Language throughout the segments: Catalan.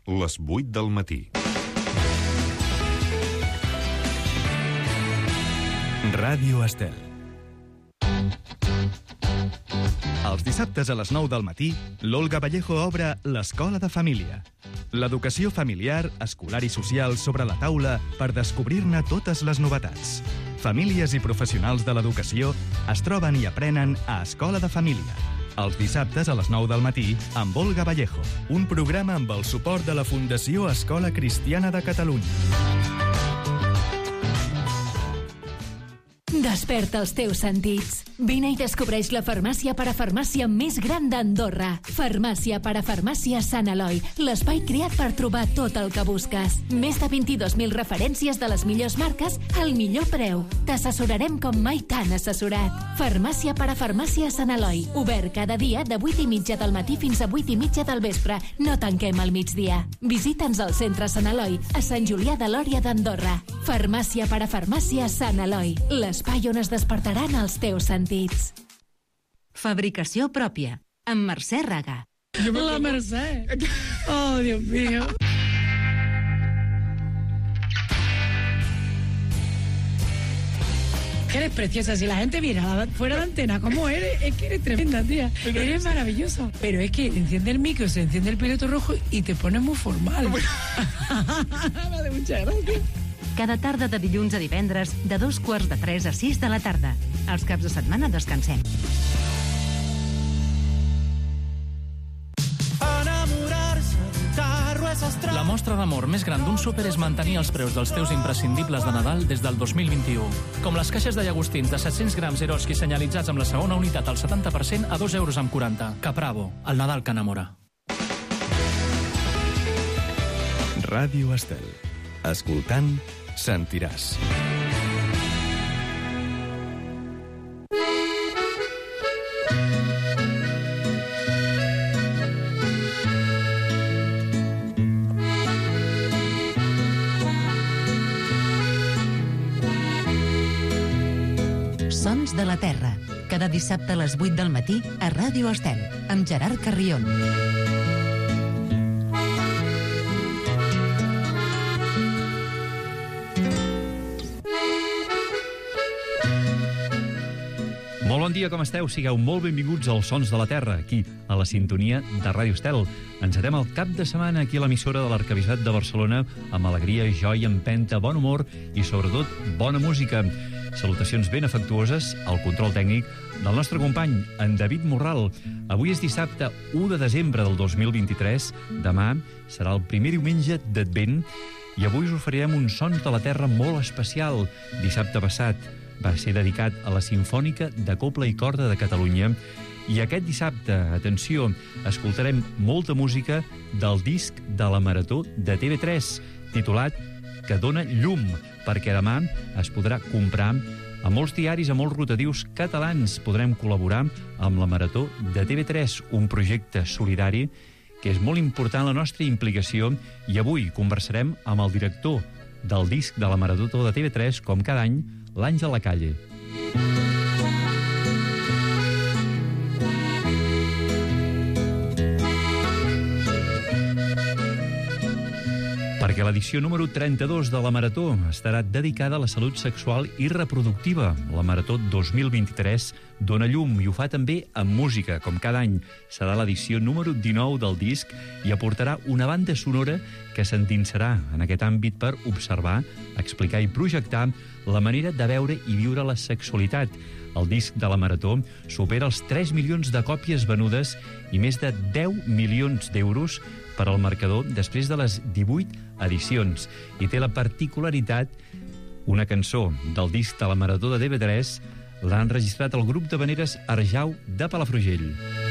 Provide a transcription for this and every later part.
les 8 del matí. Ràdio Estel. Els dissabtes a les 9 del matí, l'Olga Vallejo obre l'Escola de Família. L'educació familiar, escolar i social sobre la taula per descobrir-ne totes les novetats. Famílies i professionals de l'educació es troben i aprenen a Escola de Família. Els dissabtes a les 9 del matí, amb Olga Vallejo. Un programa amb el suport de la Fundació Escola Cristiana de Catalunya. Desperta els teus sentits. Vine i descobreix la farmàcia parafarmàcia més gran d'Andorra. Farmàcia parafarmàcia Sant Eloi, l'espai creat per trobar tot el que busques. Més de 22.000 referències de les millors marques al millor preu. T'assessorarem com mai t'han assessorat. Farmàcia parafarmàcia Sant Eloi, obert cada dia de 8:30 del matí fins a 8:30 del vespre. No tanquem al migdia. Visita'ns al centre Sant Eloi, a Sant Julià de Lòria d'Andorra. Farmàcia parafarmàcia Sant Eloi, l'espai on es despertaran els teus sentits. Fabricació pròpia, amb Mercè Raga. La Mercè. Oh, Dios mío. Que eres preciosa. Si la gente viera fuera de la antena como eres, es que eres tremenda, tía. Eres maravillosa. Pero es que enciende el micro, se enciende el piloto rojo y te pones muy formal. Vale, muchas gracias. Cada tarda de dilluns a divendres, de 2:45 a 6 de la tarda. Els caps de setmana descansem. La mostra d'amor més gran d'un súper és mantenir els preus dels teus imprescindibles de Nadal des del 2021. Com les caixes de llagostins de 700 grams Eroski senyalitzats amb la segona unitat al 70% a 2,40 €. Capravo, el Nadal que enamora. Ràdio Estel. Escoltant, sentiràs. Sons de la Terra. Cada dissabte a les 8 del matí a Ràdio Estel, amb Gerard Carrión. Molt bon dia, com esteu? Sigueu molt benvinguts als Sons de la Terra, aquí, a la sintonia de Ràdio Estel. Encetem el cap de setmana aquí a l'emissora de l'Arquebisbat de Barcelona amb alegria, joia, empenta, bon humor i, sobretot, bona música. Salutacions ben afectuoses al control tècnic del nostre company, en David Morral. Avui és dissabte 1 de desembre del 2023. Demà serà el primer diumenge d'Advent i avui us oferirem un Sons de la Terra molt especial. Dissabte passat va ser dedicat a la Simfònica de Cobla i Corda de Catalunya. I aquest dissabte, atenció, escoltarem molta música del disc de la Marató de TV3, titulat Que dona llum, perquè demà es podrà comprar a molts diaris, a molts rotatius catalans. Podrem col·laborar amb la Marató de TV3, un projecte solidari que és molt important la nostra implicació, i avui conversarem amb el director del disc de la Marató de TV3, com cada any, l'Àngel Lacalle. Perquè l'edició número 32 de la Marató estarà dedicada a la salut sexual i reproductiva. La Marató 2023 dona llum i ho fa també amb música, com cada any. Serà l'edició número 19 del disc i aportarà una banda sonora que s'endinsarà en aquest àmbit per observar, explicar i projectar la manera de veure i viure la sexualitat. El disc de la Marató supera els 3 milions de còpies venudes i més de 10 milions d'euros per al marcador després de les 18 edicions. I té la particularitat, una cançó del disc de la Marató de TV3 l'ha enregistrat el grup de veneres Arjau de Palafrugell.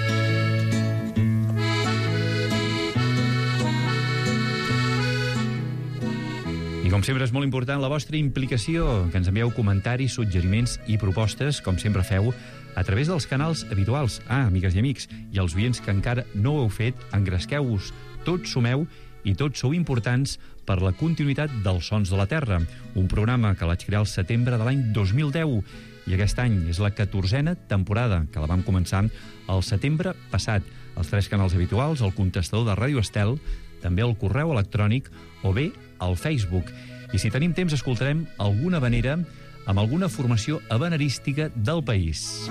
I com sempre és molt important la vostra implicació, que ens envieu comentaris, suggeriments i propostes, com sempre feu, a través dels canals habituals. Amigues i amics, i els oients que encara no ho heu fet, engresqueu-vos, tots sumeu i tots sou importants per la continuïtat dels Sons de la Terra, un programa que vaig crear al setembre de l'any 2010 i aquest any és la 14a temporada, que la vam començar al setembre passat. Els 3 canals habituals, el contestador de Ràdio Estel, també al correu electrònic o bé al Facebook. I si tenim temps, escoltarem alguna havanera amb alguna formació havanerística del país.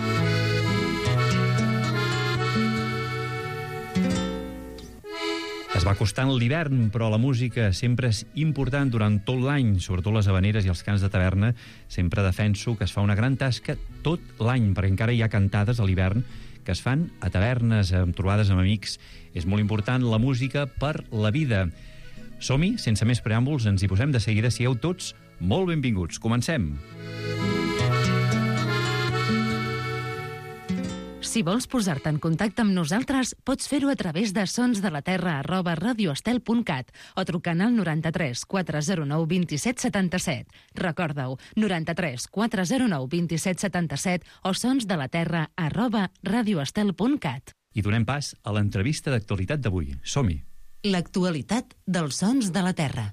Es va acostant l'hivern, però la música sempre és important durant tot l'any, sobretot les havaneres i els cants de taverna. Sempre defenso que es fa una gran tasca tot l'any, perquè encara hi ha cantades a l'hivern que es fan a tavernes, amb trobades amb amics. És molt important la música per la vida. Som-hi, sense més preàmbuls, ens hi posem de seguida. Sigueu tots molt benvinguts. Comencem. Si vols posar-te en contacte amb nosaltres, pots fer-ho a través de sonsdelaterra@radioestel.cat o trucant al 93 409 27 77. Recorda-ho, 93 409 27 77 o sonsdelaterra@radioestel.cat. I donem pas a l'entrevista d'actualitat d'avui. Som-hi. L'actualitat dels Sons de la Terra.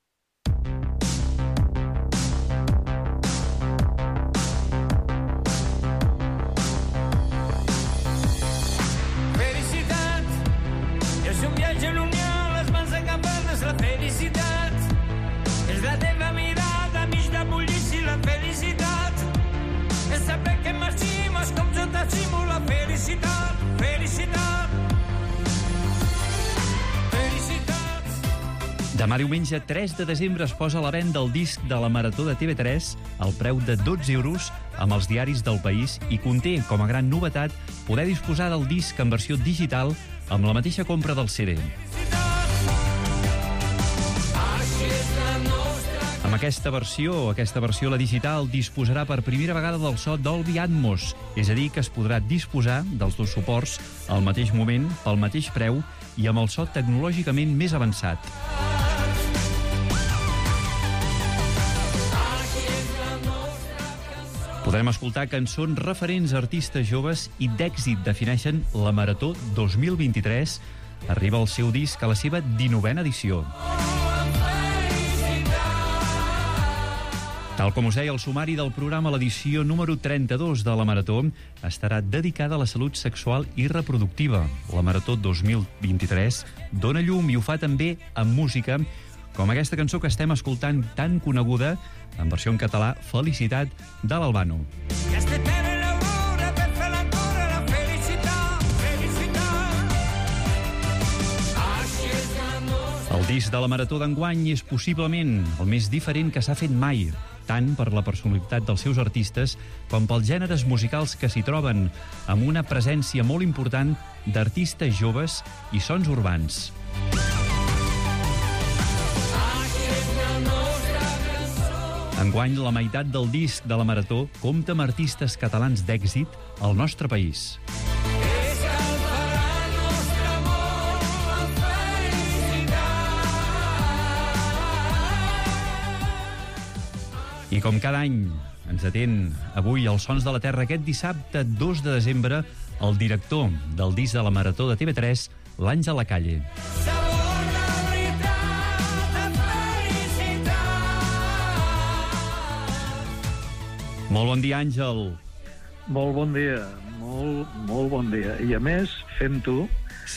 Demà diumenge 3 de desembre es posa a la venda el disc de la Marató de TV3 al preu de 12 euros amb els diaris del país i conté, com a gran novetat, poder disposar del disc en versió digital amb la mateixa compra del CD. Amb aquesta versió, la digital, disposarà per primera vegada del so Dolby Atmos, és a dir, que es podrà disposar dels dos suports al mateix moment, pel mateix preu i amb el so tecnològicament més avançat. Podrem escoltar cançons referents a artistes joves i d'èxit defineixen la Marató 2023. Arriba el seu disc a la seva 19a edició. Tal com us deia el sumari del programa, l'edició número 32 de la Marató estarà dedicada a la salut sexual i reproductiva. La Marató 2023 dona llum i ho fa també amb música, com aquesta cançó que estem escoltant tan coneguda, en versió en català, Felicitat, de l'Albano. El disc de la Marató d'enguany és possiblement el més diferent que s'ha fet mai, tant per la personalitat dels seus artistes com pels gèneres musicals que s'hi troben, amb una presència molt important d'artistes joves i sons urbans. Enguany, la meitat del disc de la Marató compta amb artistes catalans d'èxit al nostre país. I com cada any ens atén avui als Sons de la Terra aquest dissabte 2 de desembre el director del disc de la Marató de TV3, l'Àngel Lacalle. Molt bon dia, Àngel. Molt bon dia, molt bon dia. I a més, fent-ho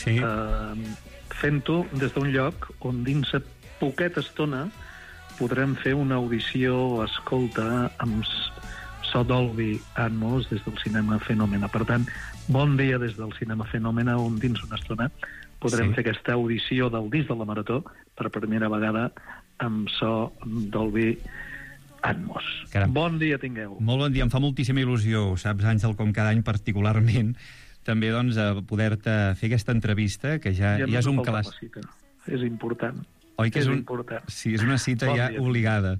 des d'un lloc on dins a poqueta estona podrem fer una audició escolta amb so Dolby Atmos des del Cinema Fenòmena. Per tant, bon dia des del Cinema Fenòmena, on dins una estona podrem fer aquesta audició del disc de la Marató per primera vegada amb so Dolby Atmos. Caram. Bon dia tingueu. Molt bon dia, em fa moltíssima il·lusió, saps, Àngel, com cada any particularment, també doncs, a poder-te fer aquesta entrevista, que ja és un calaix. És important. Oi que és important. Sí, és una cita bon ja dia. Obligada.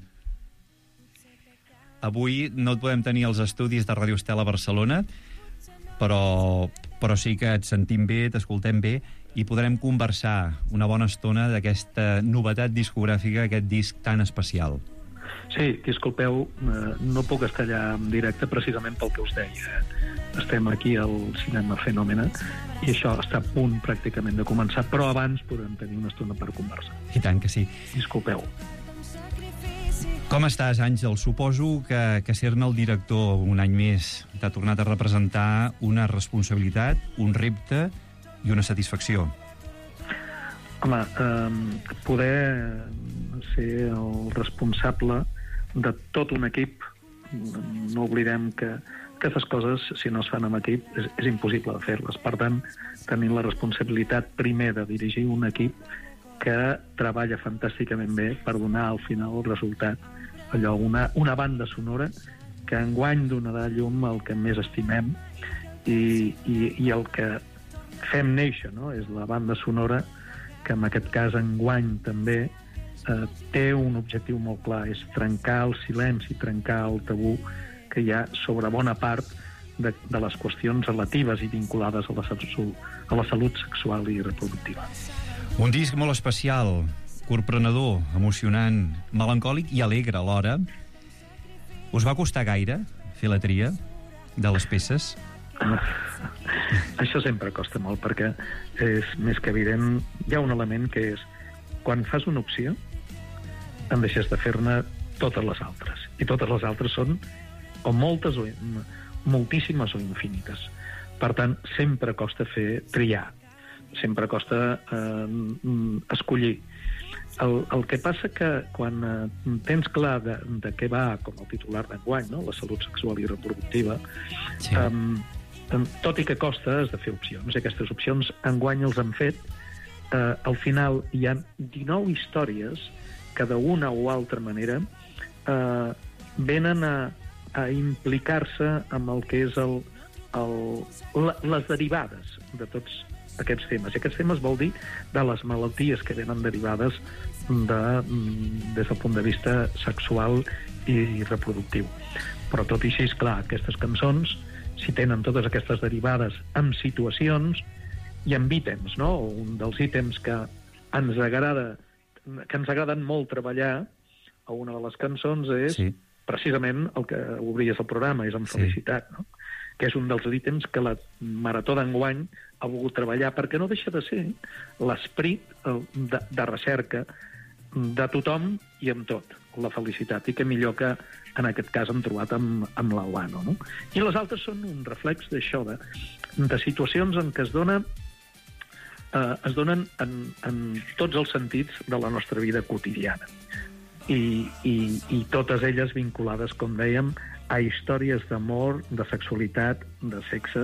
Avui no et podem tenir als estudis de Ràdio Estel a Barcelona, però sí que et sentim bé, t'escoltem bé, i podrem conversar una bona estona d'aquesta novetat discogràfica, aquest disc tan especial. Sí, disculpeu, no puc estar allà en directe precisament pel que us deia. Estem aquí al Cinema Fenòmena i això està a punt pràcticament de començar, però abans podem tenir una estona per conversar. I tant que sí. Disculpeu. Com estàs, Àngel? Suposo que ser-ne el director un any més t'ha tornat a representar una responsabilitat, un repte i una satisfacció. Home, poder ser el responsable de tot un equip, no oblidem que aquestes coses, si no es fan amb equip, és impossible de fer-les. Per tant, tenim la responsabilitat primer de dirigir un equip que treballa fantàsticament bé per donar al final el resultat, allò, una banda sonora que enguany donarà llum al que més estimem i el que fem néixer, no? És la banda sonora que en aquest cas enguany també té un objectiu molt clar, és trencar el silenci, trencar el tabú que hi ha sobre bona part de les qüestions relatives i vinculades a la salut sexual i reproductiva. Un disc molt especial, corprenedor, emocionant, melancòlic i alegre alhora. Us va costar gaire fer la tria de les peces? Això sempre costa molt, perquè és més que evident. Hi ha un element que és, quan fas una opció, en deixes de fer-ne totes les altres. I totes les altres són o moltes, o moltíssimes o infinites. Per tant, sempre costa triar. Sempre costa escollir. El que passa que quan tens clar de què va, com el titular d'enguany, no? La salut sexual i reproductiva, sí. Tot i que costa, has de fer opcions. I aquestes opcions enguany els han fet. Al final hi ha 19 històries que d'una o altra manera venen a implicar-se amb el que és les derivades de tots aquests temes. I aquests temes vol dir de les malalties que venen derivades des del punt de vista sexual i reproductiu. Però tot i així, clar, aquestes cançons, si tenen totes aquestes derivades amb situacions i amb ítems, no? Un dels ítems que ens agraden molt treballar a una de les cançons és precisament el que obries el programa, és amb felicitat, no? Que és un dels ítems que la Marató d'enguany ha volgut treballar, perquè no deixa de ser l'esperit de recerca de tothom i amb tot, la felicitat, i que millor que en aquest cas hem trobat amb l'Albano, no? I les altres són un reflex d'això, de situacions en què es donen en tots els sentits de la nostra vida quotidiana. I totes elles vinculades, com dèiem, a històries d'amor, de sexualitat, de sexe,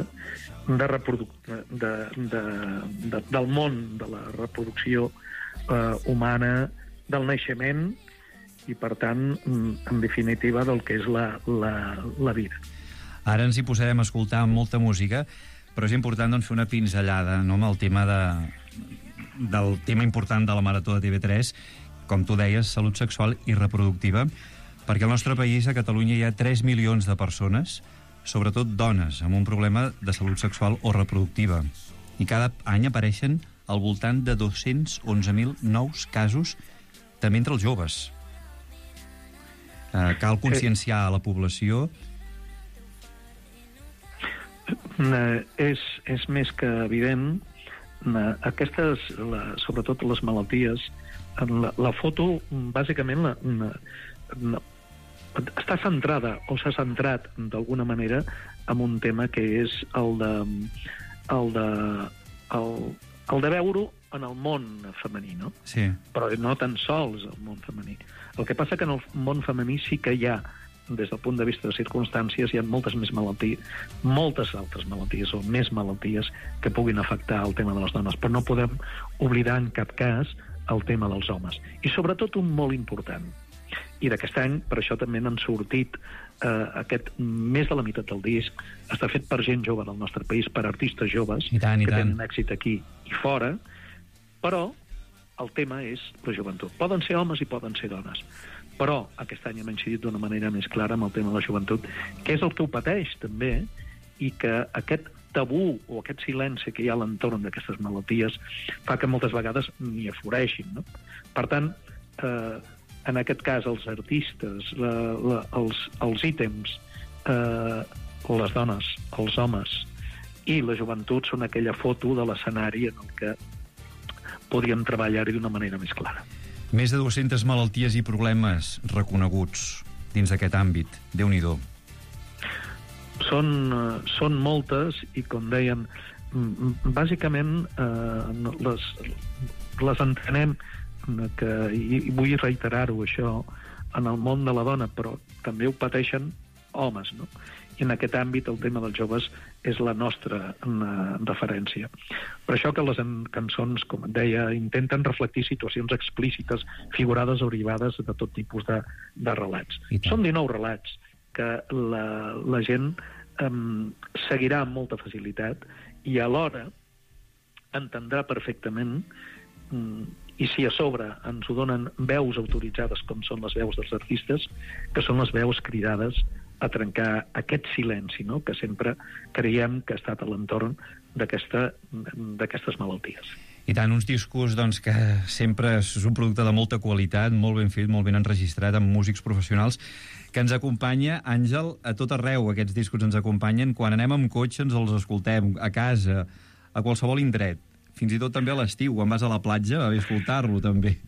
del món de la reproducció humana, del naixement i, per tant, en definitiva, del que és la vida. Ara ens hi posarem a escoltar molta música, però és important doncs, fer una pinzellada, no, amb el tema del tema important de la Marató de TV3, com tu deies, salut sexual i reproductiva, perquè al nostre país, a Catalunya, hi ha 3 milions de persones, sobretot dones, amb un problema de salut sexual o reproductiva. I cada any apareixen al voltant de 211.000 nous casos, també entre els joves. Cal conscienciar a la població. És més que evident. Aquestes, sobretot les malalties, la foto, bàsicament, està centrada, o s'ha centrat, d'alguna manera, en un tema que és el de veure-ho en el món femení, no? Sí. Però no tan sols el món femení. El que passa que en el món femení sí que hi ha, des del punt de vista de circumstàncies, hi ha moltes més malalties, moltes altres malalties o més malalties que puguin afectar el tema de les dones, però no podem oblidar en cap cas el tema dels homes. I sobretot un molt important. I d'aquest any, per això també n'han sortit més de la meitat del disc, està fet per gent jove del nostre país, per artistes joves que tenen èxit aquí i fora, però el tema és la joventut. Poden ser homes i poden ser dones, però aquest any hem incidit d'una manera més clara amb el tema de la joventut, que és el que ho pateix també, i que aquest tabú o aquest silenci que hi ha a l'entorn d'aquestes malalties fa que moltes vegades ni afloreixin, no? Per tant, en aquest cas, els artistes, els ítems, les dones, els homes i la joventut són aquella foto de l'escenari en el que podríem treballar-hi d'una manera més clara. Més de 200 malalties i problemes reconeguts dins d'aquest àmbit. Déu-n'hi-do. Són moltes i, com dèiem, bàsicament les entenem, i vull reiterar-ho això, en el món de la dona, però també ho pateixen homes, no? I en aquest àmbit el tema dels joves és la nostra referència. Per això que les cançons, com et deia, intenten reflectir situacions explícites, figurades o derivades de tot tipus de relats. Són 19 relats que la gent seguirà amb molta facilitat i alhora entendrà perfectament, i si a sobre ens ho donen veus autoritzades com són les veus dels artistes, que són les veus cridades a trencar aquest silenci, no?, que sempre creiem que ha estat a l'entorn d'aquestes malalties. I tant, uns discos doncs, que sempre és un producte de molta qualitat, molt ben fet, molt ben enregistrat, amb músics professionals, que ens acompanya, Àngel, a tot arreu. Aquests discos ens acompanyen. Quan anem amb cotxe ens els escoltem, a casa, a qualsevol indret. Fins i tot també a l'estiu, quan vas a la platja, va bé escoltar-lo, també.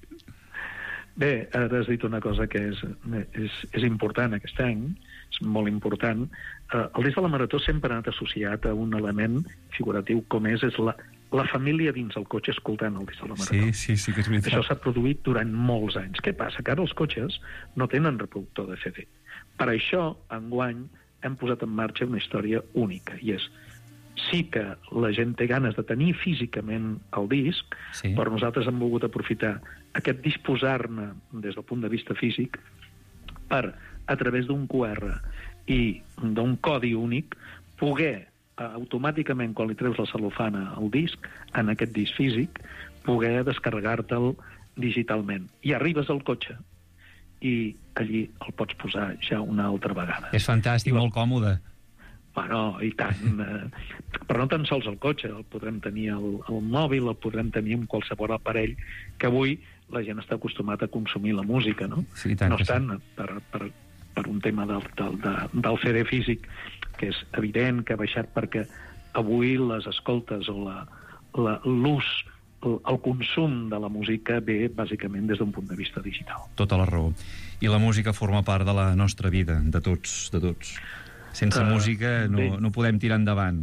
Bé, ara has dit una cosa que és important aquest any, és molt important. El disc de la Marató sempre ha anat associat a un element figuratiu com és la família dins el cotxe escoltant el disc de la Marató. Sí, que és veritat. Això s'ha produït durant molts anys. Què passa? Que ara els cotxes no tenen reproductor de CD. Per això, enguany, hem posat en marxa una història única, i és sí que la gent té ganes de tenir físicament el disc, però nosaltres hem volgut aprofitar aquest disposar-ne des del punt de vista físic per, a través d'un QR i d'un codi únic, poder automàticament, quan li treus la cel·lofana al disc, en aquest disc físic, poder descarregar-te'l digitalment. I arribes al cotxe i allí el pots posar ja una altra vegada. És fantàstic, molt còmode. Bueno, i tant. Però no tan sols el cotxe, el podrem tenir al mòbil, el podrem tenir en qualsevol aparell, que avui la gent està acostumat a consumir la música, no? Sí, tant. No obstant, per un tema del CD físic, que és evident que ha baixat perquè avui les escoltes o l'ús, el consum de la música ve bàsicament des d'un punt de vista digital. Tota la raó. I la música forma part de la nostra vida, de tots, de tots. Sense música no podem tirar endavant.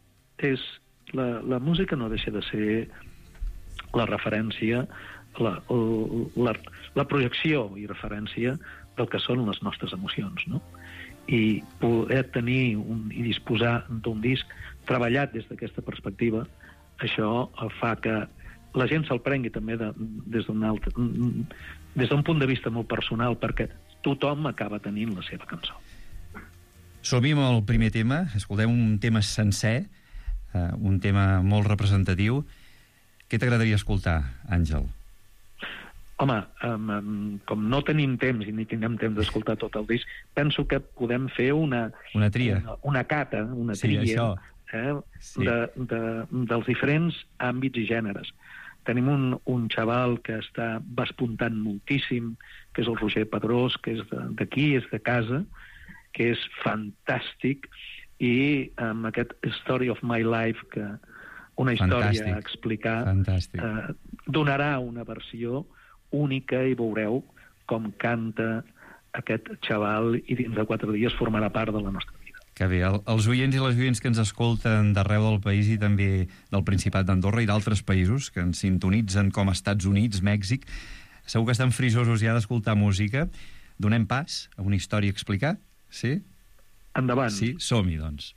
La música no deixa de ser la referència, la projecció i referència del que són les nostres emocions, no? I poder tenir i disposar d'un disc treballat des d'aquesta perspectiva, això fa que la gent se'l prengui també des d'un punt de vista molt personal, perquè tothom acaba tenint la seva cançó. Som-hi amb el primer tema, escoltem un tema sencer, un tema molt representatiu. Què t'agradaria escoltar, Àngel? Home, com no tenim temps i ni tindrem temps d'escoltar tot el disc, penso que podem fer una tria, una cata, una tria dels diferents àmbits i gèneres. Tenim un xaval que està vespuntant moltíssim, que és el Roger Pedrós, que és d'aquí, és de casa, que és fantàstic, i amb aquest Story of My Life, que una història a explicar, donarà una versió única i veureu com canta aquest xaval i dins de 4 dies formarà part de la nostra vida. Que bé, els oients i les oients que ens escolten d'arreu del país i també del Principat d'Andorra i d'altres països que ens sintonitzen com Estats Units, Mèxic, segur que estan frisosos ja d'escoltar música. Donem pas a una història a explicar? Sí? Endavant. Sí, som-hi, doncs.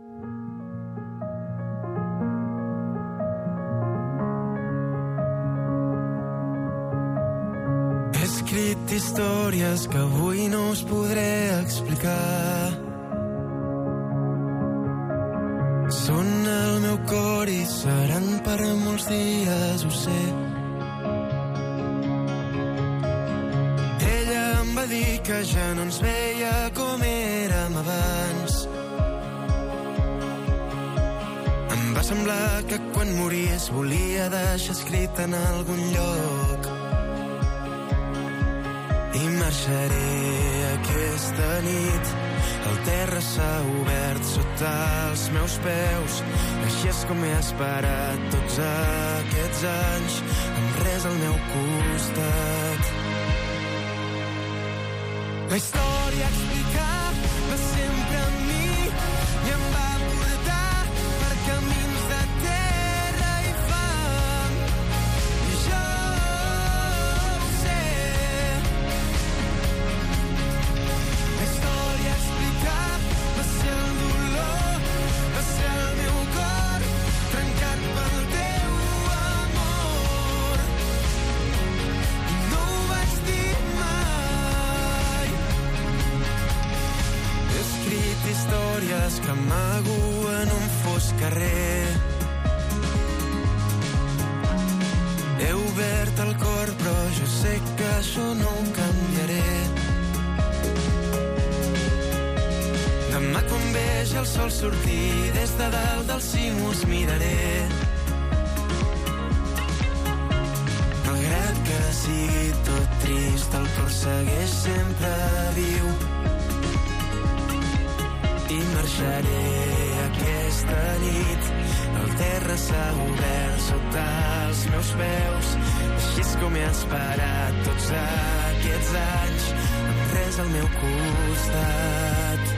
He escrit històries que avui no us podré explicar. Són el meu cor i seran per molts dies, ho sé. Ella em va dir que ja no ens veia com érem abans. Em va semblar que quan morís volia deixar escrit en algun lloc. I marxaré aquesta nit. El terra s'ha obert sota els meus peus. Així és com he esperat tots aquests anys, amb res al meu costat. La història a explicar va sempre amb mi i em va portar per camins de terra i fang. I jo ombres que amago en un fosc carrer. He obert el cor, però jo sé que això no ho canviaré. Demà quan vegi el sol sortir des de dalt del cim us miraré. Malgrat que sigui tot trist, el cor segueix sempre viu. I marxaré aquesta nit. El terra s'ha obert sota els meus peus. Així és com he esperat tots aquests anys, amb res al meu costat.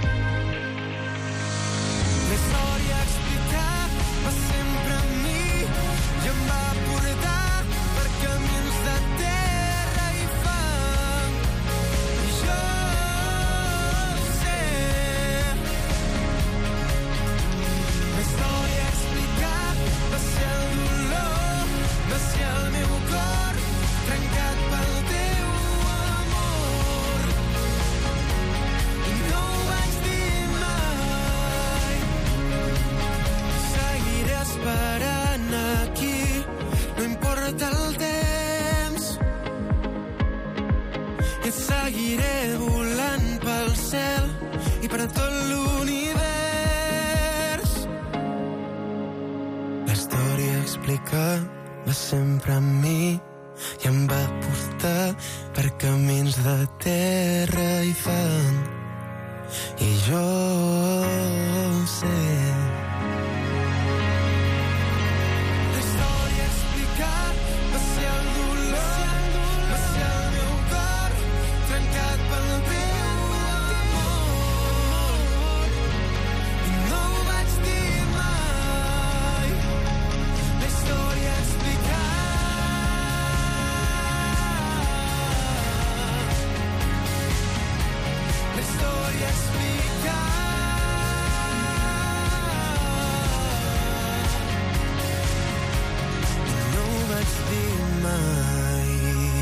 La història a explicar va sempre amb mi i em va portar per camins de terra i fang. I jo sé. La història a explicar va ser el dolor, va ser el meu cor trencat pel teu amor. I no ho vaig dir mai. Seguiré esperant aquí, no importa el temps. I et seguiré volant pel cel i per tot l'univers. La història a explicar va sempre amb mi i em va portar per camins de terra i fang. I jo sé. La història a explicar va ser el dolor, va ser el meu cor trencat pel teu amor. I no ho vaig dir mai. La història a explicar. La història a explicar. No ho vaig dir mai.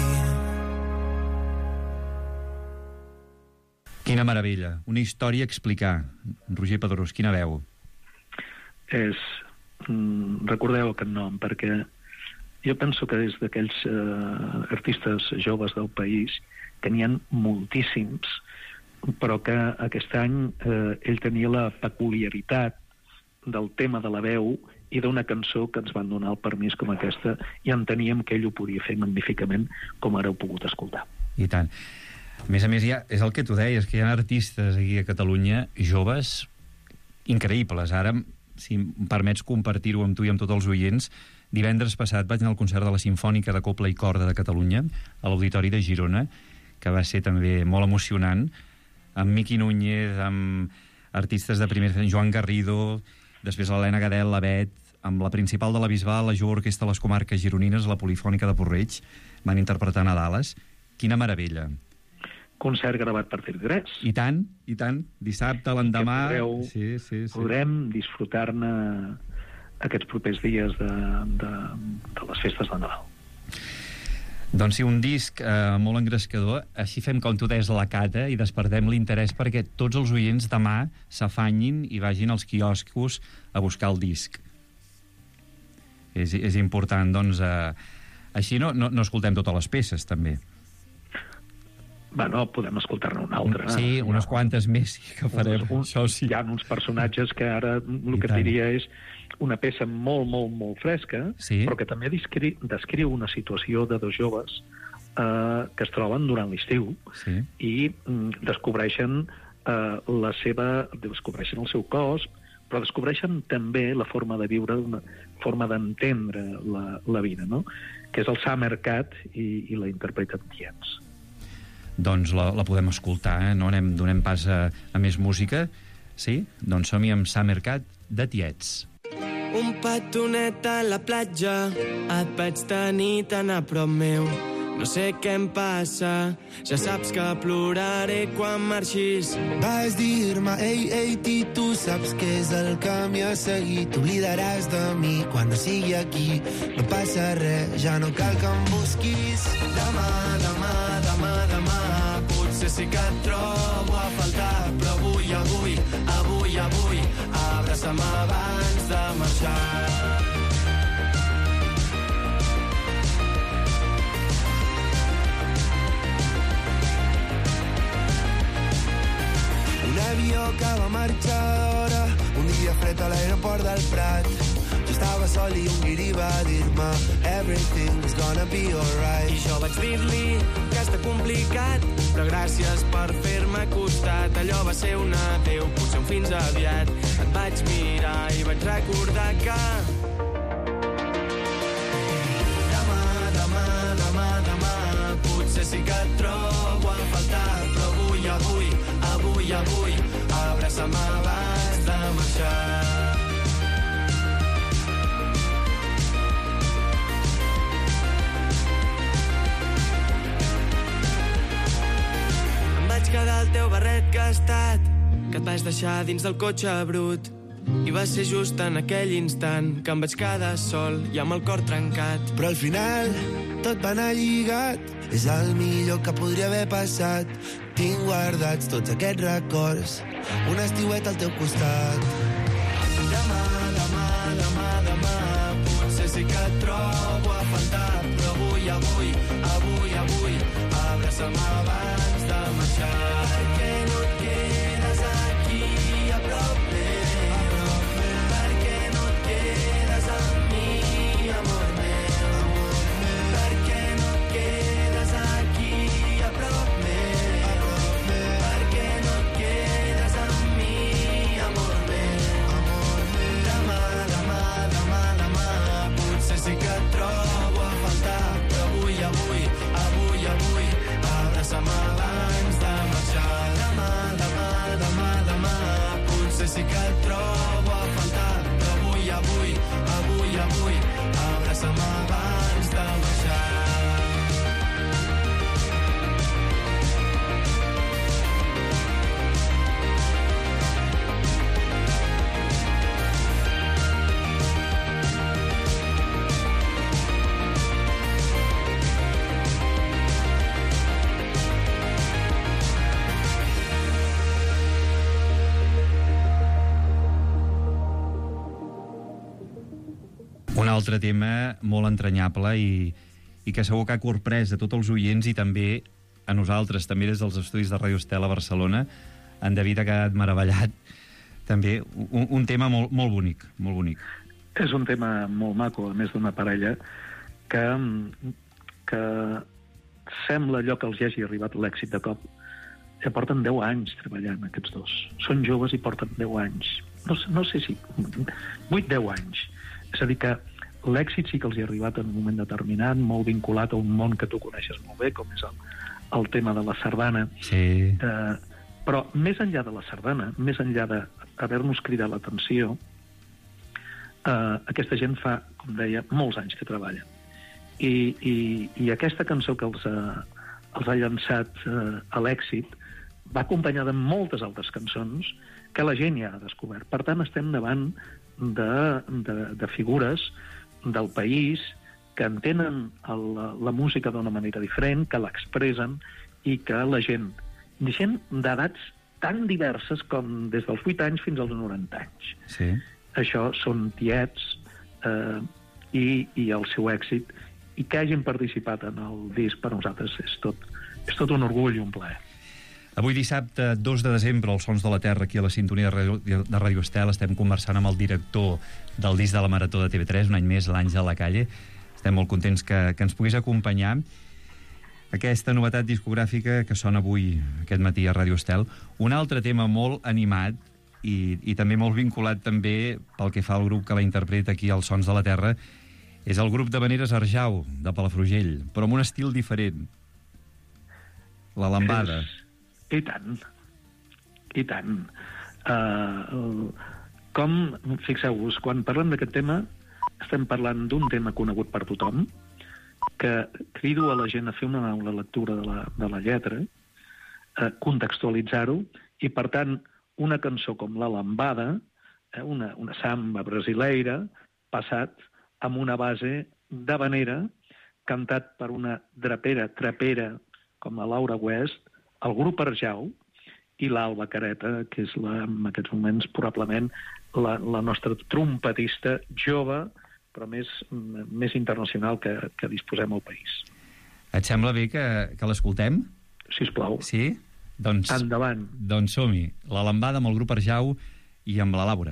Quina meravella. Una història a explicar. Roger Pedrós, quina veu. És... recordeu aquest nom, perquè jo penso que és d'aquells artistes joves del país que n'hi ha moltíssims, però que aquest any ell tenia la peculiaritat del tema de la veu i d'una cançó que ens van donar el permís com aquesta i enteníem que ell ho podia fer magníficament, com ara heu pogut escoltar. I tant. A més, és el que tu deies, que hi ha artistes aquí a Catalunya, joves, increïbles. Ara, si em permets compartir-ho amb tu i amb tots els oients, divendres passat vaig anar al concert de la Simfònica de Cobla i Corda de Catalunya, a l'Auditori de Girona, que va ser també molt emocionant, amb Miqui Núñez, amb artistes de primer, Joan Garrido, després l'Helena Gadel, la Bet, amb la principal de la Bisbal, la Jove Orquestra de les Comarques Gironines, la Polifònica de Porreig, van interpretar Nadales. Quina meravella. Concert gravat per TV3. I tant, dissabte, l'endemà... Podrem disfrutar-ne aquests propers dies de les festes de Nadal. Doncs sí, un disc molt engrescador. Així fem, com tu deies, la cata i despertem l'interès perquè tots els oients demà s'afanyin i vagin als quioscos a buscar el disc. És important, doncs... Així no escoltem totes les peces, també. Bueno, podem escoltar-ne una altra. Sí, unes quantes més sí que farem. Això sí. Hi ha uns personatges que ara el que et diria és una peça molt, molt, molt fresca, sí, però que també descriu una situació de dos joves que es troben durant l'estiu, sí, i descobreixen descobreixen el seu cos, però descobreixen també la forma de viure, una forma d'entendre la vida, no? Que és el Summer Cat i la interpreten Tiets. Doncs la podem escoltar, no? Donem pas a més música. Sí? Doncs som-hi amb Summer Cat de Tiets. Un petonet a la platja, et vaig tenir tan a prop meu. No sé què em passa, ja saps que ploraré quan marxis. Vas dir-me, ei, tu saps què és el camí a seguir. T'oblidaràs de mi quan no sigui aquí. No passa res, ja no cal que em busquis. Demà, potser sí que et trobo a faltar. Però avui que va marxar d'hora, un dia fred a l'aeroport del Prat. Jo estava sol i un guiri va dir-me everything is gonna be alright. I jo vaig dir-li que està complicat, però gràcies per fer-me costat. Allò va ser un adéu, potser un fins aviat. Et vaig mirar i vaig recordar que demà potser sí que et trobo a faltar, però avui abraça'm abans de marxar. Vaig quedar el teu barret gastat, que et vaig deixar dins del cotxe brut. I va ser just en aquell instant que em vaig quedar sol i amb el cor trencat. Però al final tot va anar lligat, és el millor que podria haver passat. Tinc guardats tots aquests records, un estiuet al teu costat. Demà, potser sí que et trobo a faltar, però avui, abraça'm abans de marxar. Per què no et quedes aquí a prop meu? Per què no et quedes amb mi, amor meu? Per què no et quedes aquí a prop meu? Per què no et quedes amb mi, amor meu? Demà, potser sí que et trobo a faltar, però avui, abraça'm abans de marxar. Demà, potser sí que et trobo a faltar, però avui, abraça'm abans de marxar. Un altre tema molt entranyable i que segur que ha corprès a tots els oients i també a nosaltres, també des dels estudis de Ràdio Estel a Barcelona. En David ha quedat meravellat. També un tema molt bonic, molt bonic. És un tema molt maco, a més d'una parella, que sembla allò que els hagi arribat l'èxit de cop. Ja porten 10 anys treballant, aquests dos. Són joves i porten 10 anys. No sé si 8-10 anys. És a dir que l'èxit sí que els hi ha arribat en un moment determinat, molt vinculat a un món que tu coneixes molt bé, com és el tema de la sardana. Sí. Però més enllà de la sardana, més enllà d'haver-nos cridat l'atenció, aquesta gent fa, com deia, molts anys que treballa. I aquesta cançó que els ha llançat a l'èxit va acompanyada de moltes altres cançons que la gent ja ha descobert. Per tant, estem davant de figures del país que entenen la música d'una manera diferent, que l'expressen i que la gent d'edats tan diverses com des dels 8 anys fins als 90 anys. Sí. Això són tiets i el seu èxit, i que hagin participat en el disc per nosaltres és tot un orgull i un plaer. Avui dissabte, 2 de desembre, als Sons de la Terra, aquí a la sintonia de Ràdio Estel, estem conversant amb el director del disc de la Marató de TV3, un any més, l'Àngel Lacalle. Estem molt contents que ens pogués acompanyar. Aquesta novetat discogràfica que sona avui, aquest matí, a Ràdio Estel. Un altre tema molt animat i també molt vinculat també pel que fa al grup que la interpreta aquí als Sons de la Terra, és el grup d'Havaneres Arjau, de Palafrugell, però amb un estil diferent. La lambada. I tant. Fixeu-vos, quan parlem d'aquest tema, estem parlant d'un tema conegut per tothom, que crido a la gent a fer una lectura de la lletra, contextualitzar-ho, i per tant, una cançó com La Lambada, una samba brasileira, passat amb una base d'havanera, cantat per una trapera com la Laura West, el grup Arjau i l'Alba Careta, que és en aquests moments probablement la nostra trompetista jove, però més internacional que disposem al país. Et sembla bé que l'escoltem? Sisplau. Sí? Endavant. Doncs som-hi. La Lambada amb el grup Arjau i amb la Laura.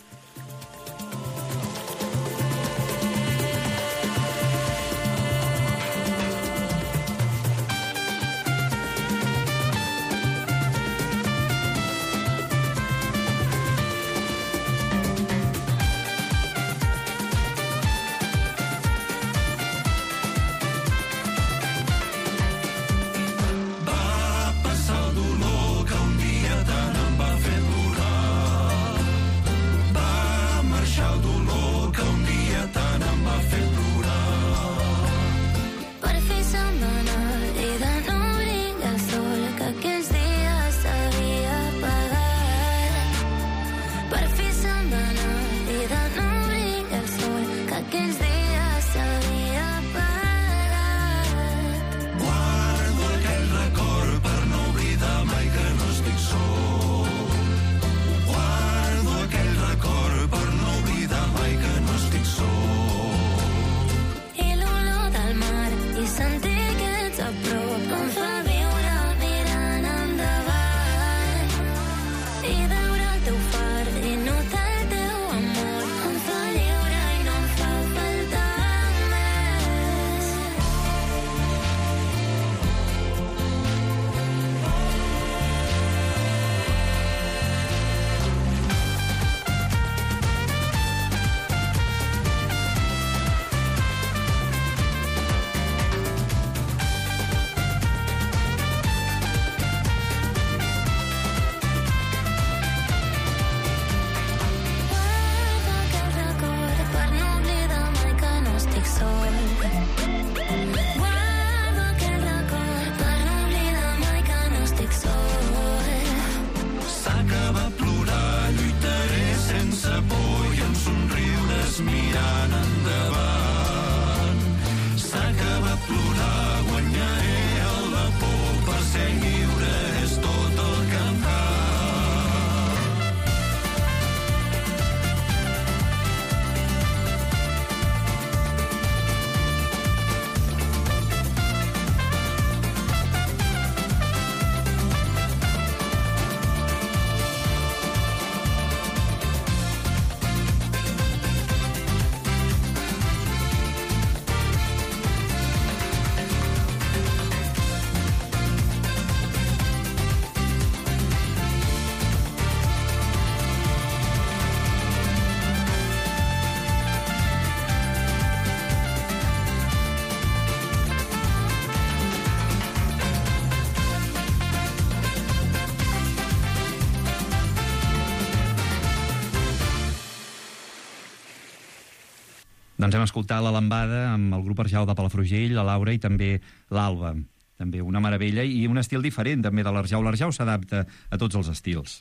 Doncs hem escoltat la Lambada amb el grup Arjau de Palafrugell, la Laura i també l'Alba. També una meravella i un estil diferent també de l'Arjau. L'Arjau s'adapta a tots els estils.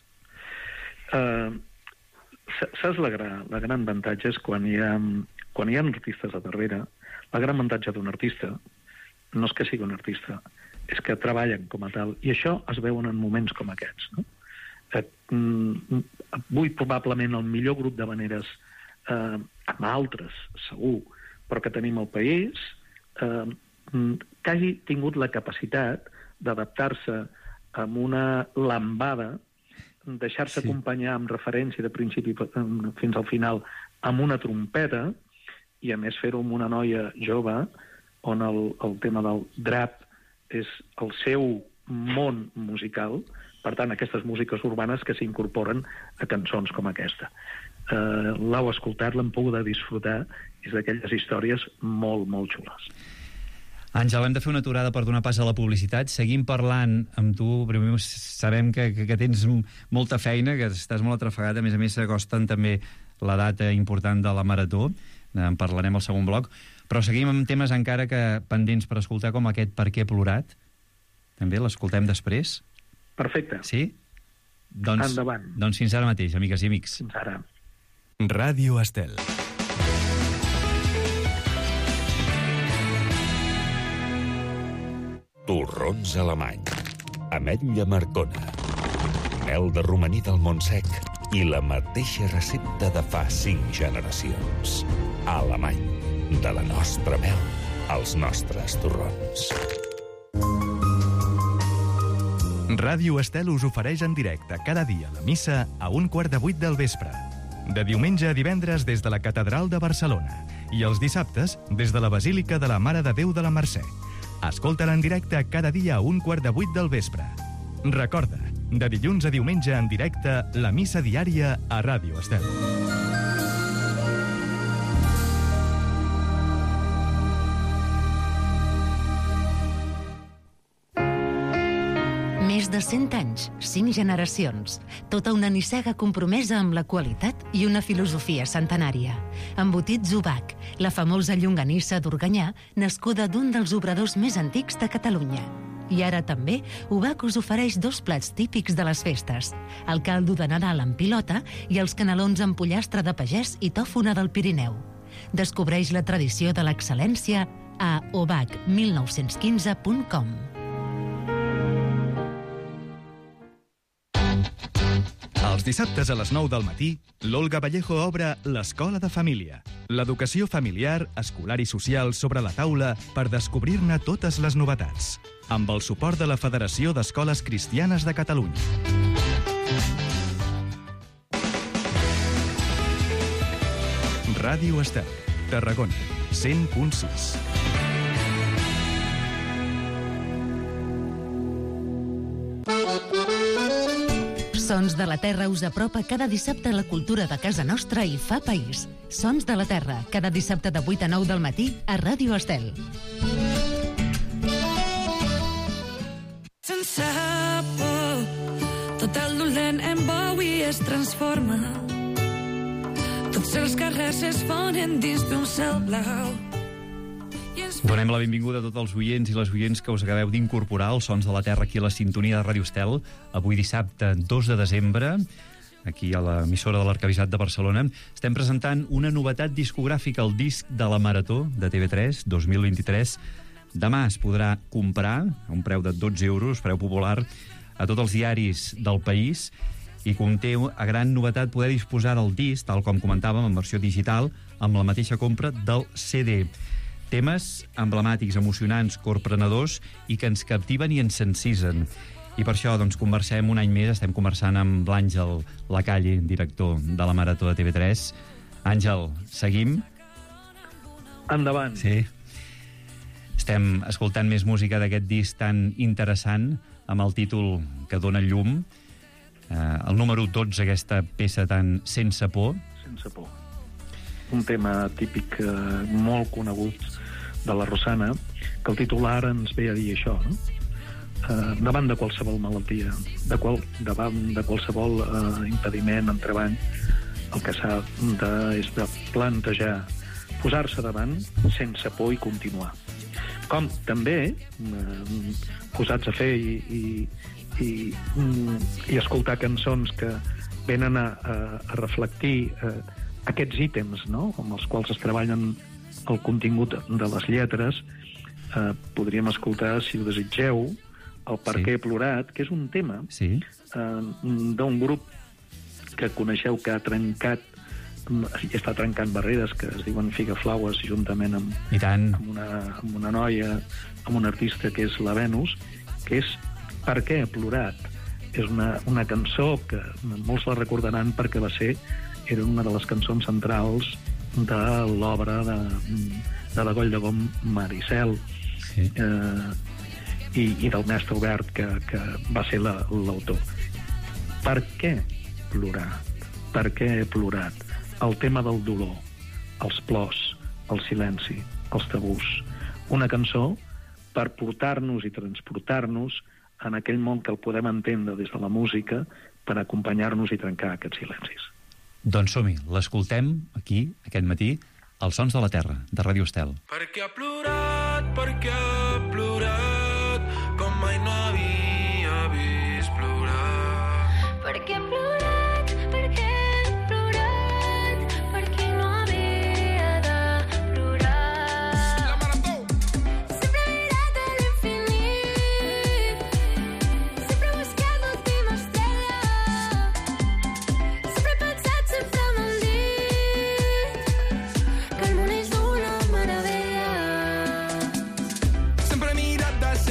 Saps la gran avantatge és quan hi ha artistes a darrere. La gran avantatge d'un artista no és que sigui un artista, és que treballen com a tal. I això es veuen en moments com aquests, no? Avui probablement el millor grup de maneres amb altres, segur, però que tenim al país, que hagi tingut la capacitat d'adaptar-se amb una lambada, deixar-se acompanyar amb referència de principi fins al final amb una trompeta, i a més fer-ho amb una noia jove, on el tema del drap és el seu món musical, per tant, aquestes músiques urbanes que s'incorporen a cançons com aquesta. L'heu escoltat, l'hem pogut disfrutar, és d'aquelles històries molt, molt xules. Àngel, hem de fer una aturada per donar pas a la publicitat. Seguim parlant amb tu, primer sabem que tens molta feina, que estàs molt atrafegat, a més s'acosten també la data important de la Marató, en parlarem al segon bloc, però seguim amb temes encara que pendents per escoltar, com aquest Per què he plorat. També l'escoltem després? Perfecte. Sí? Endavant. Doncs fins ara mateix, amigues i amics. Fins ara. Ràdio Estel. Torrons Alemany, ametlla marcona, mel de romaní del Montsec i la mateixa recepta de fa 5 generacions. Alemany, de la nostra mel als nostres torrons. Ràdio Estel us ofereix en directe cada dia la missa a 7:15 del vespre. De diumenge a divendres des de la Catedral de Barcelona i els dissabtes des de la Basílica de la Mare de Déu de la Mercè. Escolta-la en directe cada dia a 7:15 del vespre. Recorda, de dilluns a diumenge en directe, la missa diària a Ràdio Estel. Més de 100 anys, 5 generacions. Tota una nissega compromesa amb la qualitat i una filosofia centenària. Embotits Ubac, la famosa llonganissa d'Organyà, nascuda d'un dels obradors més antics de Catalunya. I ara també, Ubac us ofereix 2 plats típics de les festes. El caldo de Nadal amb pilota i els canelons amb pollastre de pagès i tòfona del Pirineu. Descobreix la tradició de l'excel·lència a obac1915.com. Els dissabtes a les 9 del matí, l'Olga Vallejo obre l'Escola de Família. L'educació familiar, escolar i social sobre la taula per descobrir-ne totes les novetats. Amb el suport de la Federació d'Escoles Cristianes de Catalunya. Ràdio Estel, Tarragona, 100.6. Sons de la Terra us apropa cada dissabte a la cultura de casa nostra i fa país. Sons de la Terra, cada dissabte de 8 a 9 del matí a Ràdio Estel. Sense por, tot el dolent en bo i es transforma. Tots els carrers es fonen dins d'un cel blau. Donem la benvinguda a tots els oients i les oients que us acabeu d'incorporar als Sons de la Terra aquí a la sintonia de Ràdio Estel. Avui dissabte 2 de desembre, aquí a l'emissora de l'Arquebisbat de Barcelona, estem presentant una novetat discogràfica, el disc de la Marató de TV3 2023. Demà es podrà comprar a un preu de 12 euros, preu popular, a tots els diaris del país, i conté a gran novetat poder disposar del disc, tal com comentàvem, en versió digital, amb la mateixa compra del CD. Temes emblemàtics, emocionants, corprenedors i que ens captiven i ens encisen. I per això, doncs, conversem un any més, estem conversant amb l'Àngel Lacalle, director de la Marató de TV3. Àngel, seguim? Endavant. Sí. Estem escoltant més música d'aquest disc tan interessant, amb el títol que dona llum. El número 12, aquesta peça tan sense por. Sense por. Un tema típic molt conegut de la Rosana, que el titular ens ve a dir això, no? Davant de qualsevol malaltia, davant de qualsevol impediment, entrebanc, el que s'ha és de plantejar, posar-se davant sense por i continuar. Com també posats a fer i escoltar cançons que venen a reflectir aquests ítems, no?, amb els quals es treballen el contingut de les lletres. Podríem escoltar, si ho desitgeu, el Per què he plorat, que és un tema d'un grup que coneixeu que ha trencat i està trencant barreres, que es diuen Figaflaues, juntament amb una noia, amb un artista que és la Venus, que és Per què he plorat. És una cançó que molts la recordaran perquè era una de les cançons centrals de l'obra de Degoll de Gom Maricel, i del mestre Obert, que va ser l'autor. Per què plorar? Per què he plorat? El tema del dolor, els plors, el silenci, els tabús. Una cançó per portar-nos i transportar-nos en aquell món que el podem entendre des de la música, per acompanyar-nos i trencar aquests silencis. Doncs som-hi, l'escoltem aquí, aquest matí, als Sons de la Terra, de Ràdio Estel. Perquè ha plorat, com mai no havia vist plorar. Perquè ha plorat, perquè no havia de plorar. La Marató! Sempre he mirat a l'infinit, sempre he buscat l'última estrella, sempre he pensat, sempre m'han dit que el món és una meravella. Sempre he mirat de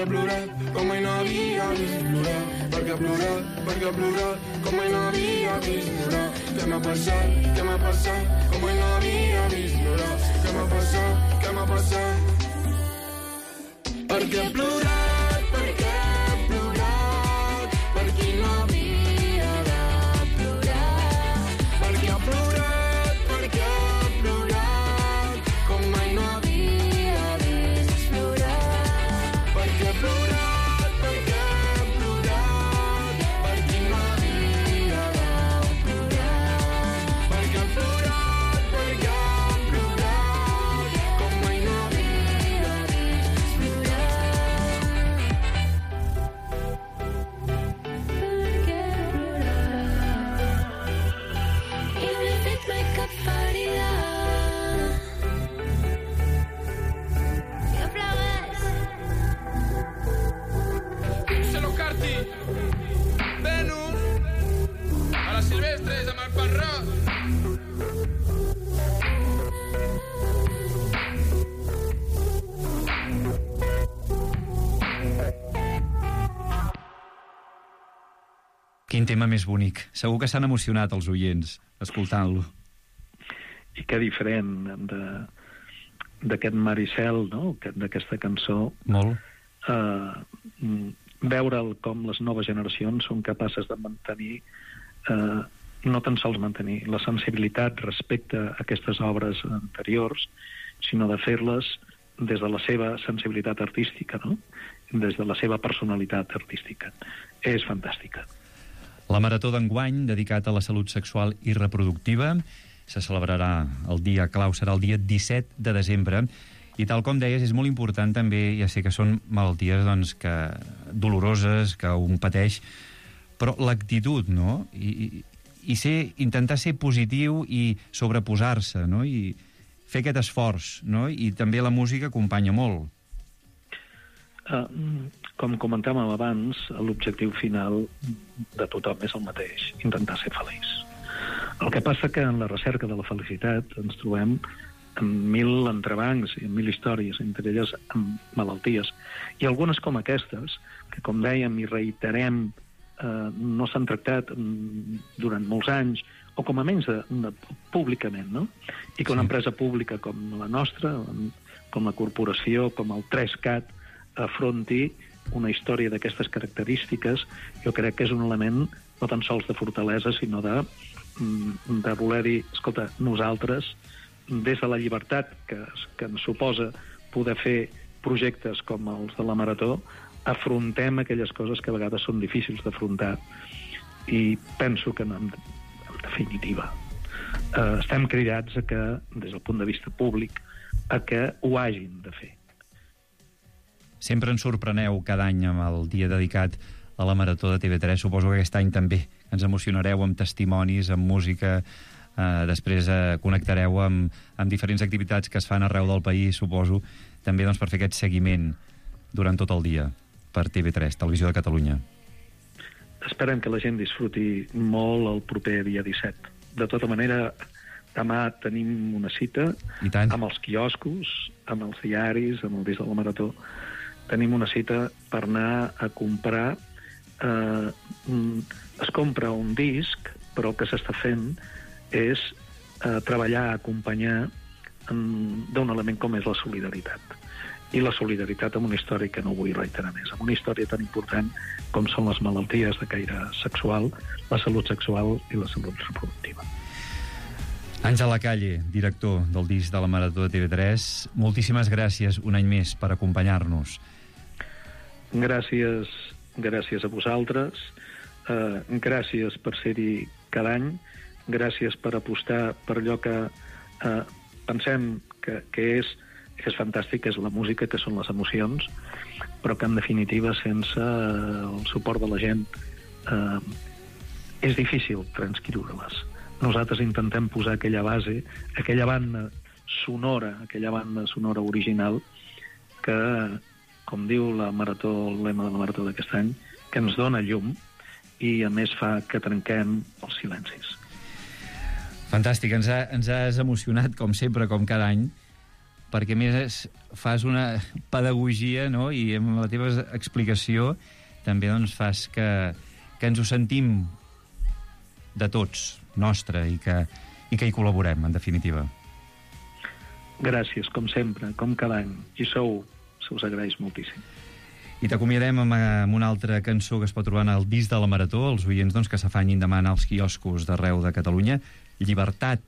com mai no havia vist plorar, perquè ha plorat, com mai no havia vist plorar. Què m'ha passat, com mai no havia vist plorar. Què m'ha passat, perquè ha plorat, per qui no havia de plorar, perquè ha plorat, com mai no havia vist plorar, perquè ha plorat, per qui no havia de plorar, perquè ha plorat, com mai no havia vist plorar. I no he fet mai cap ferida. Jo plegues. Díselo, Carti. Venus. A les Silvestres, amb el Parrot. Quin tema més bonic. Segur que s'han emocionat els oients escoltant-lo. I que diferent d'aquest Maricel, no? D'aquesta cançó. Molt. Veure'l com les noves generacions són capaces de mantenir, no tan sols mantenir la sensibilitat respecte a aquestes obres anteriors, sinó de fer-les des de la seva sensibilitat artística, no? Des de la seva personalitat artística. És fantàstica. La Marató d'enguany, dedicat a la salut sexual i reproductiva, se celebrarà el dia clau, serà el dia 17 de desembre, i tal com deies, és molt important també, ja sé que són malalties doncs, doloroses, que un pateix, però l'actitud, no? I intentar ser positiu i sobreposar-se, no? I fer aquest esforç, no? I també la música acompanya molt. Com comentàvem abans, l'objectiu final de tothom és el mateix, intentar ser feliç. El que passa que en la recerca de la felicitat ens trobem amb 1000 entrebancs i amb 1000 històries, entre elles amb malalties. I algunes com aquestes, que com dèiem i reiterem, no s'han tractat durant molts anys, o com a menys públicament, no? I que una empresa pública com la nostra, com la corporació, com el 3CAT, afronti una història d'aquestes característiques, jo crec que és un element no tan sols de fortalesa, sinó de voler dir, escolta, nosaltres, des de la llibertat que ens suposa poder fer projectes com els de la Marató, afrontem aquelles coses que a vegades són difícils d'afrontar. I penso que, en definitiva, estem cridats a que, des del punt de vista públic, a que ho hagin de fer. Sempre ens sorpreneu cada any amb el dia dedicat a la Marató de TV3. Suposo que aquest any també ens emocionareu amb testimonis, amb música. Després connectareu amb diferents activitats que es fan arreu del país, suposo, també doncs, per fer aquest seguiment durant tot el dia per TV3, Televisió de Catalunya. Esperem que la gent disfruti molt el proper dia 17. De tota manera, demà tenim una cita amb els quioscos, amb els diaris, amb el disc de la Marató. Tenim una cita per anar a comprar. Es compra un disc, però el que s'està fent és treballar, acompanyar d'un element com és la solidaritat. I la solidaritat amb una història que no vull reiterar més, amb una història tan important com són les malalties de caire sexual, la salut sexual i la salut reproductiva. Àngel Lacalle, director del disc de la Marató de TV3, moltíssimes gràcies un any més per acompanyar-nos. Gràcies a vosaltres, gràcies per ser-hi cada any, gràcies per apostar per allò que pensem que és fantàstic, que és la música, que són les emocions, però que en definitiva sense el suport de la gent és difícil transcriure-les. Nosaltres intentem posar aquella base, aquella banda sonora original que, com diu la Marató, el lema de la Marató d'aquest any, que ens dona llum i a més fa que trenquem els silencis. Fantàstic, ens has emocionat com sempre, com cada any, perquè a més fas una pedagogia, no?, i amb la teva explicació també doncs, fas que ens ho sentim de tots, nostre, i que hi col·laborem, en definitiva. Gràcies, com sempre, com cada any. I se us agraeix moltíssim. I t'acomiadem amb una altra cançó que es pot trobar en el disc de la Marató, els oients doncs, que s'afanyin demà als quioscos d'arreu de Catalunya. Llibertat.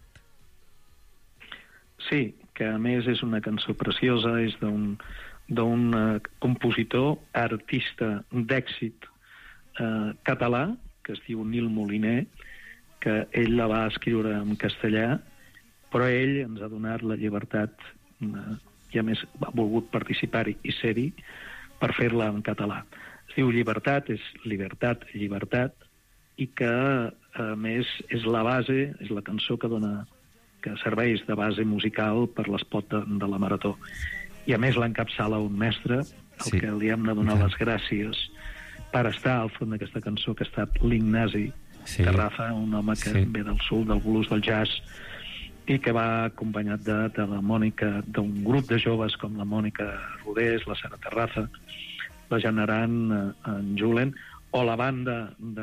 Sí, que a més és una cançó preciosa, és d'un compositor, artista d'èxit català, que es diu Nil Moliner, que ell la va escriure en castellà, però ell ens ha donat la llibertat, i a més ha volgut participar-hi i ser-hi, per fer-la en català. Es diu Llibertat, és llibertat, llibertat, i que, a més, és la base, és la cançó que serveix de base musical per l'espot de la Marató. I a més l'encapçala un mestre, al que li hem de donar les gràcies per estar al front d'aquesta cançó, que ha estat l'Ignasi Carraza, un home que ve del sud, del blues, del jazz, i que va acompanyat de la Mònica, d'un grup de joves com la Mònica Rodés, la Sara Terraza, la Generant, en Julen, o la banda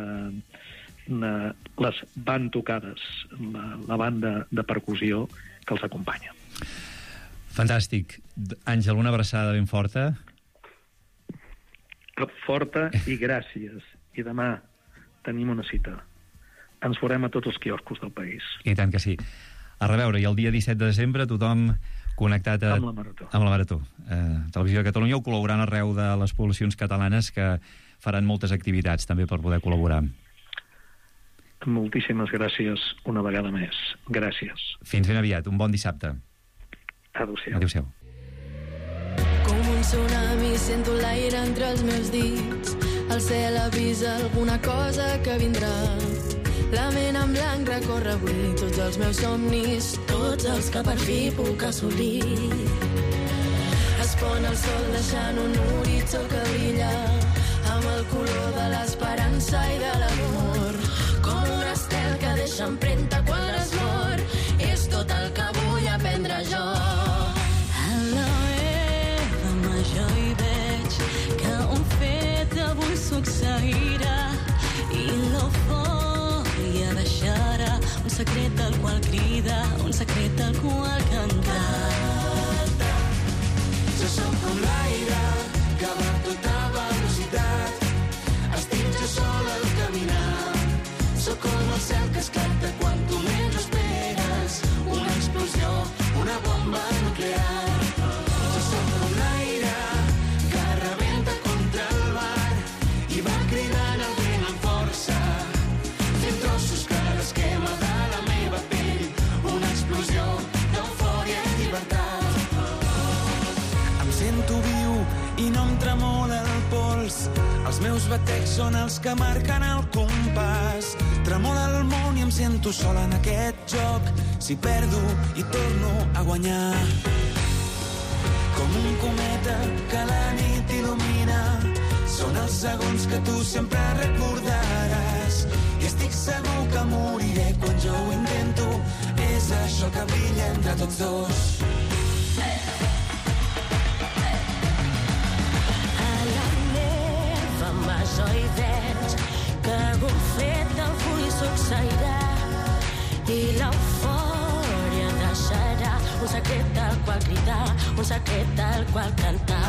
les Van Tocades, la banda de percussió que els acompanya. Fantàstic. Àngel, una abraçada ben forta. Forta i gràcies. I demà tenim una cita. Ens veurem a tots els quioscos del país. I tant que sí. A reveure, i el dia 17 de desembre tothom connectat amb la Marató. Amb la Marató. Televisió de Catalunya ho col·laborant arreu de les poblacions catalanes que faran moltes activitats també per poder col·laborar. Moltíssimes gràcies una vegada més. Gràcies. Fins ben aviat. Un bon dissabte. Adéu-siau. Adéu-siau. Com un tsunami sento l'aire entre els meus dits. El cel avisa alguna cosa que vindrà. La ment en blanc recorre avui tots els meus somnis, tots els que per fi puc assolir. Es pon el sol deixant un horitzó que brilla amb el color de l'esperança i de l'amor. Com un estel que deixa empremta quan es mor. És tot el que vull aprendre jo. A la meva mà jo hi veig que un fet avui succeirà i l'eufòria deixarà un secret al qual cridar, un secret al qual cantar. Jo som com l'aire que va a tota velocitat. Estic jo sol al caminar. Sóc com el cel que esclata quan tu menys esperes. Una explosió, una bomba nuclear. Jo som com l'aire que rebenta contra el mar i va cridant el vent amb força, fent trossos que l'esquema de la meva pell. Una explosió d'eufòria i llibertat. Em sento viu i no em tremola el pols. Els meus batecs són els que marquen el compàs. Tremola el món i em sento sola en aquest joc. Si perdo i torno a guanyar. Com un cometa que la nit il·lumina. Són els segons que tu sempre recordaràs. I estic segur que moriré quan jo ho intento. És això que brilla entre tots dos. Jo hi veig que un fet avui succeirà i l'eufòria deixarà un secret al qual cridar, un secret al qual cantar.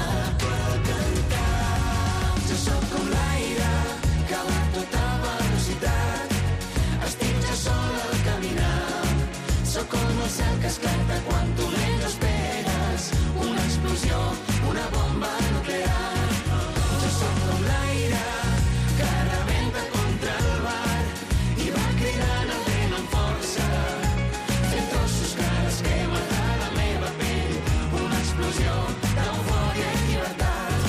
Jo sóc com l'aire que va a tota velocitat. Estic jo sol al caminar. Sóc com el cel que esclata quan tu menys esperes. Una explosió, una bomba nuclear. Jo sóc com l'aire que rebenta contra el mar i va cridant el vent amb força, fent trossos que l'esquema de la meva pell. Una explosió d'eufòria i llibertat.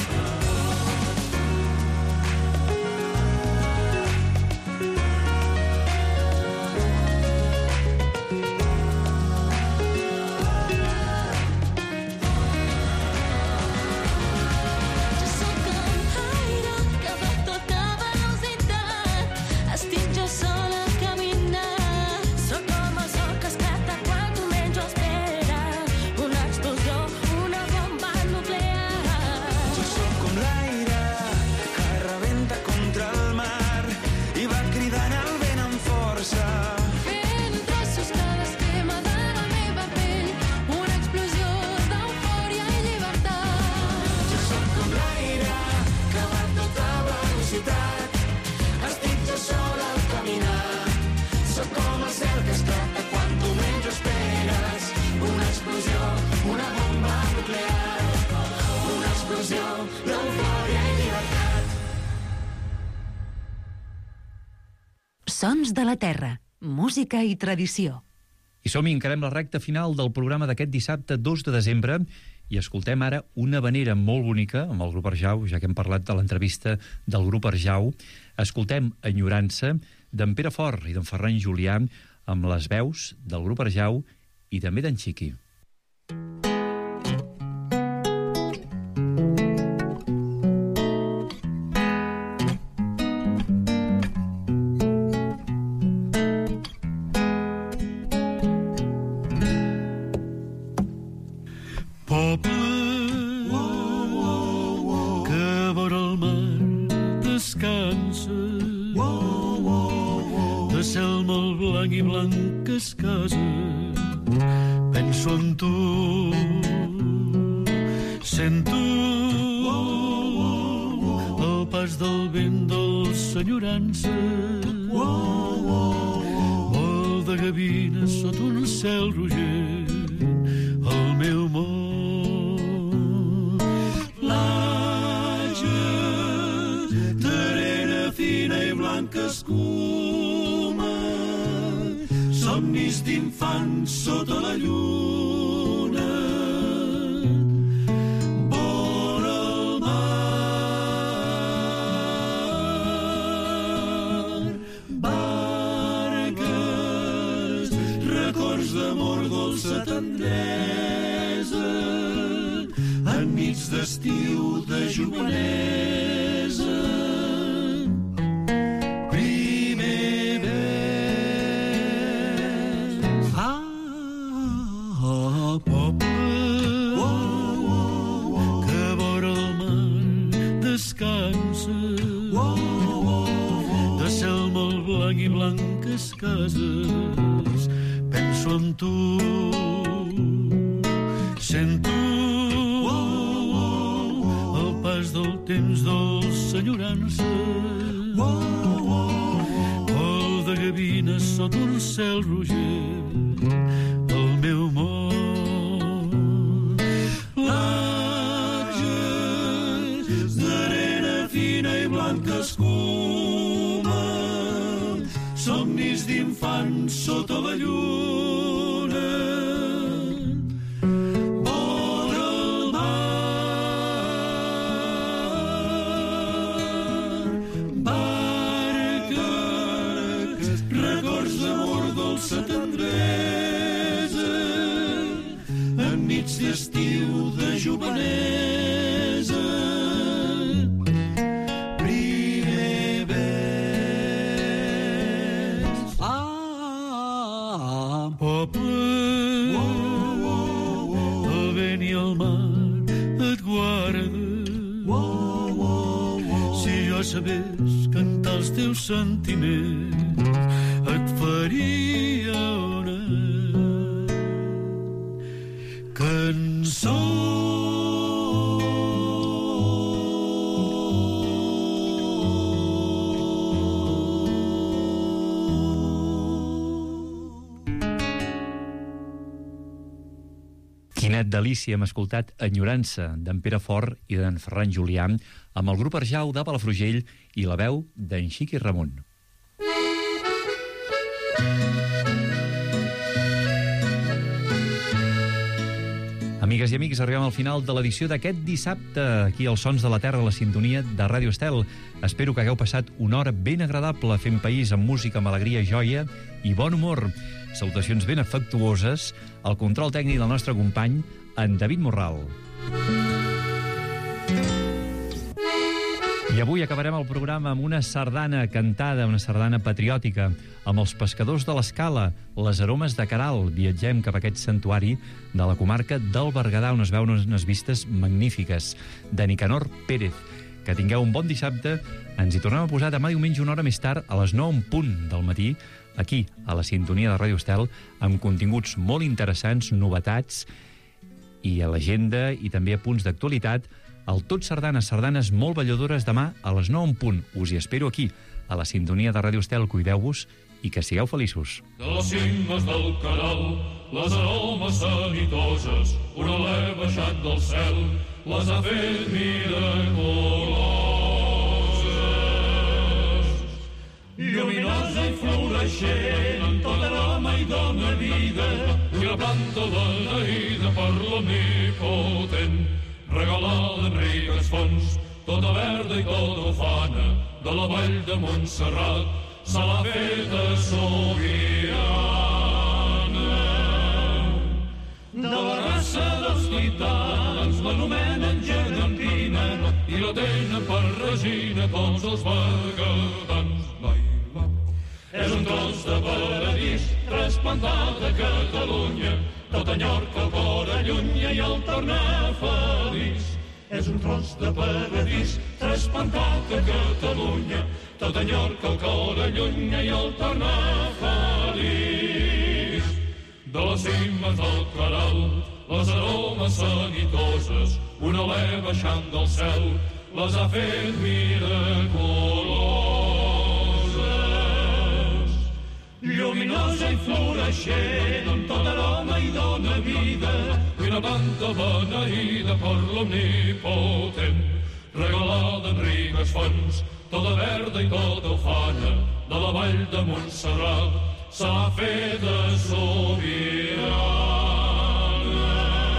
Sons de la Terra, música i tradició. I som-hi, encarem la recta final del programa d'aquest dissabte 2 de desembre i escoltem ara una havanera molt bonica amb el grup Arjau, ja que hem parlat de l'entrevista del grup Arjau. Escoltem Enyorança d'en Pere Fort i d'en Ferran Julià amb les veus del grup Arjau i també d'en Xiqui. Quina delícia, hem escoltat Enyorança d'en Pere Fort i d'en Ferran Julià amb el grup Arjau de Palafrugell i la veu d'en Xiqui Ramon. Amigues i amics, arribem al final de l'edició d'aquest dissabte, aquí als Sons de la Terra, a la sintonia de Ràdio Estel. Espero que hagueu passat una hora ben agradable fent país amb música, amb alegria, joia i bon humor. Salutacions ben afectuoses al control tècnic del nostre company, en David Morral. I avui acabarem el programa amb una sardana cantada, una sardana patriòtica, amb els pescadors de l'Escala, les aromes de Caral. Viatgem cap a aquest santuari de la comarca del Berguedà, on es veuen unes vistes magnífiques, de Nicanor Pérez. Que tingueu un bon dissabte. Ens hi tornem a posar demà diumenge una hora més tard, a les 9 en punt del matí, aquí, a la sintonia de Ràdio Estel, amb continguts molt interessants, novetats i a l'agenda i també a punts d'actualitat. El Tot Sardanes, sardanes molt balladores demà a les 9 en punt. Us hi espero aquí, a la sintonia de Ràdio Estel. Cuideu-vos i que sigueu feliços. De les cimes del Caral, les aromes sanitoses, un alè baixat del cel, les ha fet miraculoses. Lluminosa i flor floreixent, tot aroma i dona vida, i la planta beneïda per l'omnipotent, regalada en riques fonts, tota verda i tota ufana, de la vall de Montserrat, se l'ha feta sobirana. De la raça dels titans l'anomenen gegantina i la tenen per regina tots els bergadans. És un tros de paradís trasplantat a Catalunya, tot enyorca el cor allunya i el torna feliç. És un tros de paradís trasplantat a Catalunya, tot enyorca el cor allunya i el torna feliç. De les cimes del Caral, les aromes sanitoses, un alè baixant del cel, les ha fet miraculoses. Lluminosa i floreixent, amb tot aroma i dona vida, i una planta beneïda per l'omnipotent, regalada en riques fonts, tota verda i tota ufana, de la vall de Montserrat, s'ha fet sobirana.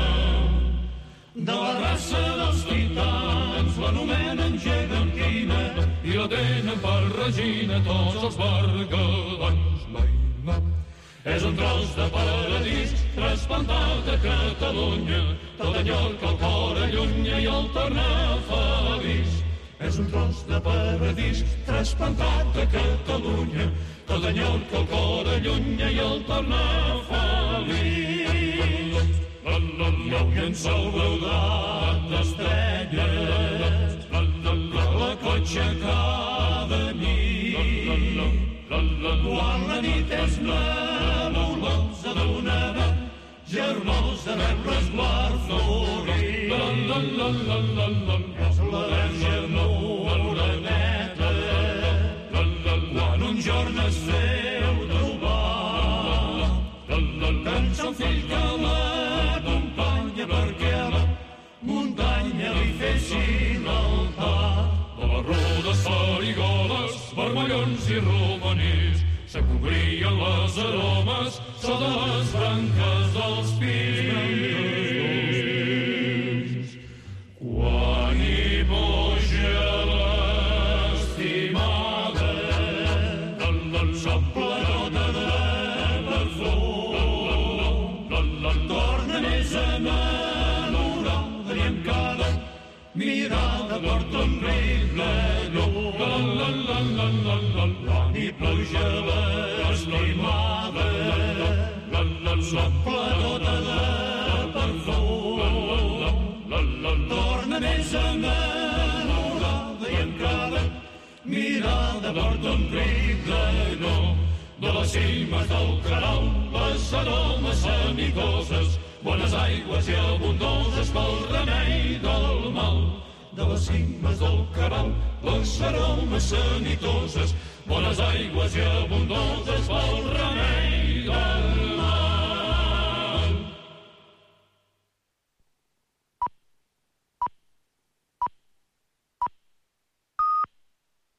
De la raça dels titans l'anomenen gegantina i la tenen per regina tots els bergadans. És un tros de paradís trasplantat a Catalunya, tot enyorca el cor allunya i el torna feliç. És un tros de paradís trasplantat a Catalunya, tot enyorca el cor allunya i el torna feliç. I el llença el rodat d'estrelles, la cotxa cada nit. Quan la nit és nebulosa d'una germosa veure esguard florir. És la verge moreneta, quan un jorn es feu trobar, tant son fill que l'acompanya perquè a la muntanya li fessin l'altar. De les rodes farigoles, vermellons i romanís, se cobrien les aromes sota les branques dels pins. Quan hi puja l'estimada, s'omple tota de perfum, torna més enamorada i en cada mirada porta un rible llum. Quan hi pluja l'estimada, s'omple tota de perfum, torna més enamorada i en cada mirada porta un rible llum. De les cimes del Caral, les aromes sanitoses, bones aigües i abundoses pel remei del mal. De les cimes del Caral, les aromes sanitoses, bones aigües i abundoses pel remei del mal.